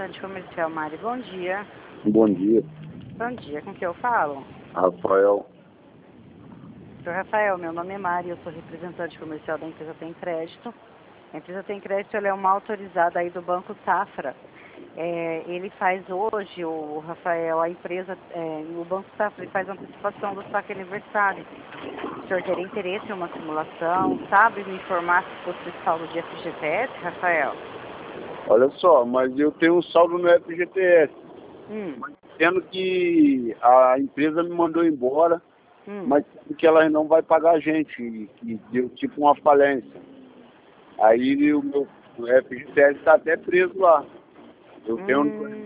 representante comercial Mari, bom dia. Bom dia, Bom dia, com quem eu falo? Rafael. Sr. Rafael, meu nome é Mari, eu sou representante comercial da empresa Tem Crédito. A empresa Tem Crédito, ela é uma autorizada aí do Banco Safra. Ele faz hoje, o Rafael, a empresa, o Banco Safra, ele faz antecipação do saque aniversário. O senhor teria interesse em uma simulação? Sabe me informar se fosse saldo de FGTS, Rafael? Olha só, mas eu tenho um saldo no FGTS, sendo que a empresa me mandou embora, mas que ela não vai pagar a gente, que deu tipo uma falência. Aí o meu FGTS está até preso lá. Eu tenho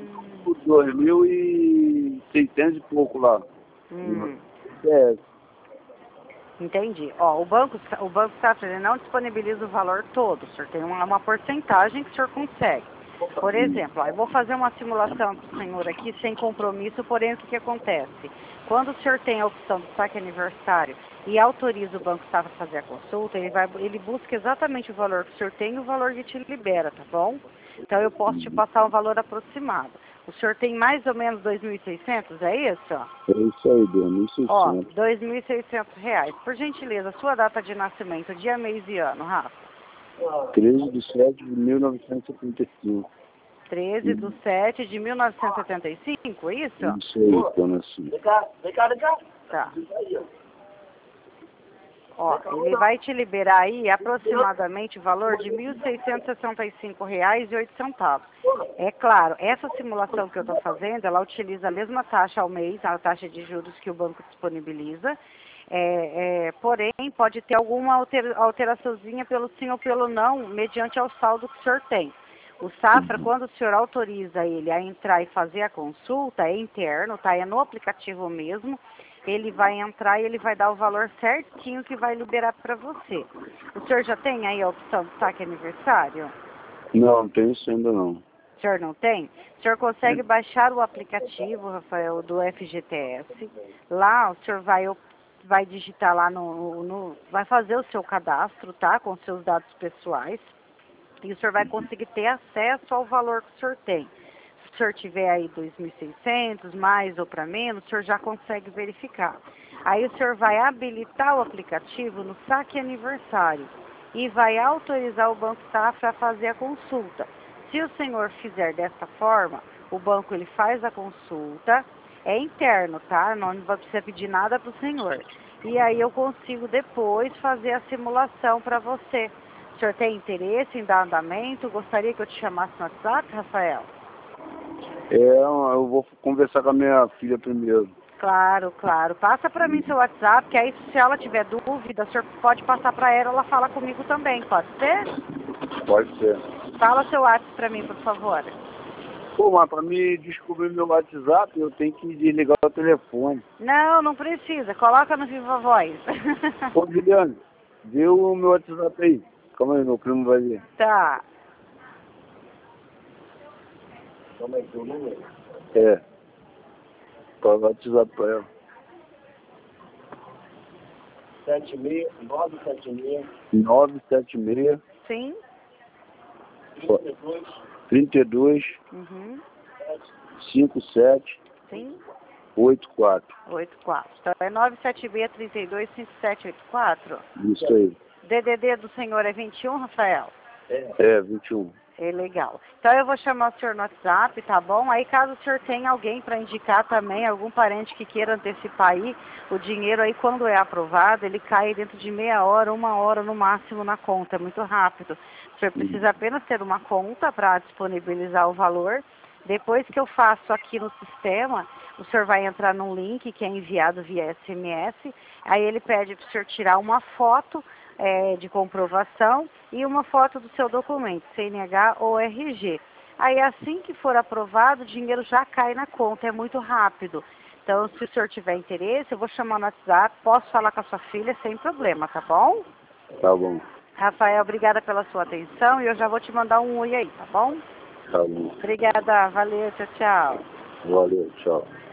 2.600 e pouco lá. Entendi. Ó, o Banco Safra, ele não disponibiliza o valor todo. O senhor tem uma porcentagem que o senhor consegue. Por exemplo, ó, eu vou fazer uma simulação para o senhor aqui sem compromisso, porém o que acontece? Quando o senhor tem a opção do saque aniversário e autoriza o Banco Safra a fazer a consulta, ele busca exatamente o valor que o senhor tem e o valor que te libera, tá bom? Então eu posso te passar um valor aproximado. O senhor tem mais ou menos 2.600, é isso? É isso aí, 2.600. Ó, R$ 2.600. Por gentileza, sua data de nascimento, dia, mês e ano, Rafa? 13/7/1975. 13/7/1975, é isso? Isso aí, dona Cia. Tá. Ó, ele vai te liberar aí aproximadamente o valor de R$ 1.665,08. É claro, essa simulação que eu estou fazendo, ela utiliza a mesma taxa ao mês, a taxa de juros que o banco disponibiliza. Porém, pode ter alguma alteraçãozinha pelo sim ou pelo não, mediante ao saldo que o senhor tem. O Safra, quando o senhor autoriza ele a entrar e fazer a consulta, é interno, tá? É no aplicativo mesmo. Ele vai entrar e ele vai dar o valor certinho que vai liberar para você. O senhor já tem aí a opção do saque aniversário? Não tem isso ainda não. O senhor não tem? O senhor consegue baixar o aplicativo, Rafael, do FGTS. Lá o senhor vai digitar lá vai fazer o seu cadastro, tá? Com seus dados pessoais. E o senhor vai conseguir ter acesso ao valor que o senhor tem. Se o senhor tiver aí 2.600, mais ou para menos, o senhor já consegue verificar. Aí o senhor vai habilitar o aplicativo no saque aniversário e vai autorizar o Banco Safra a fazer a consulta. Se o senhor fizer dessa forma, o banco ele faz a consulta, é interno, tá? Não vai precisar pedir nada para o senhor. E aí eu consigo depois fazer a simulação para você. O senhor tem interesse em dar andamento? Gostaria que eu te chamasse no WhatsApp, Rafael? Eu vou conversar com a minha filha primeiro. Claro, claro. Passa para mim seu WhatsApp, que aí se ela tiver dúvida, o senhor pode passar para ela fala comigo também, pode ser? Pode ser. Fala seu WhatsApp para mim, por favor. Pô, mas para mim descobrir meu WhatsApp, eu tenho que desligar o telefone. Não, não precisa. Coloca no Viva Voz. Ô, Juliane, vê o meu WhatsApp aí. Calma aí, meu primo vai ver. Tá. Calma aí, teu número? É. Qual é o WhatsApp pra ela? 976. Sim. 32. Uhum. 57. Sim. 84. 84. Então é 976-32-5784? Isso aí. DDD do senhor é 21, Rafael? É, 21. É legal. Então eu vou chamar o senhor no WhatsApp, tá bom? Aí caso o senhor tenha alguém para indicar também, algum parente que queira antecipar aí, o dinheiro aí quando é aprovado, ele cai dentro de meia hora, 1 hora no máximo na conta, é muito rápido. O senhor precisa apenas ter uma conta para disponibilizar o valor. Depois que eu faço aqui no sistema, o senhor vai entrar num link que é enviado via SMS, aí ele pede para o senhor tirar uma foto de comprovação e uma foto do seu documento, CNH ou RG. Aí assim que for aprovado, o dinheiro já cai na conta, é muito rápido. Então, se o senhor tiver interesse, eu vou chamar no WhatsApp, posso falar com a sua filha sem problema, tá bom? Tá bom. Rafael, obrigada pela sua atenção e eu já vou te mandar um oi aí, tá bom? Tá bom. Obrigada, valeu, tchau, tchau. Valeu, tchau.